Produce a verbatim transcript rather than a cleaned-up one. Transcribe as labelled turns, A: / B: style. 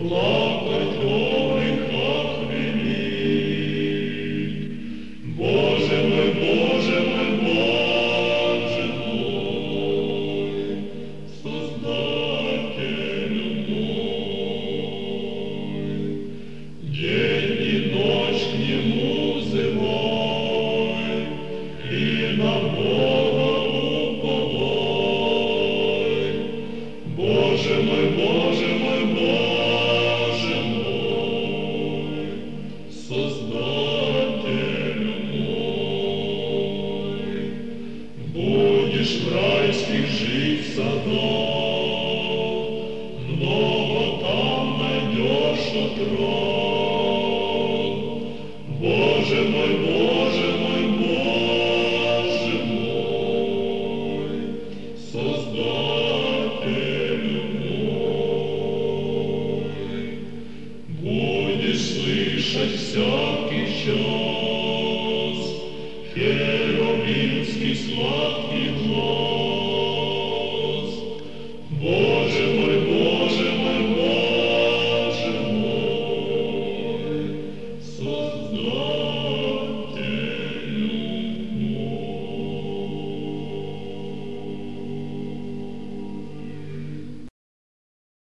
A: плакать о грехах велик. Боже мой, Боже мой, Боже мой, Создатель мой, день и ночь к Нему взывай, и на Бога уповай. Боже мой, Боже мой, Боже мой, Создатель мой, будешь в райских жить садах, много там найдешь утрат. Боже мой, Боже мой, Боже мой, Создатель мой, будешь слышать всякий час херувимский сладкий глас.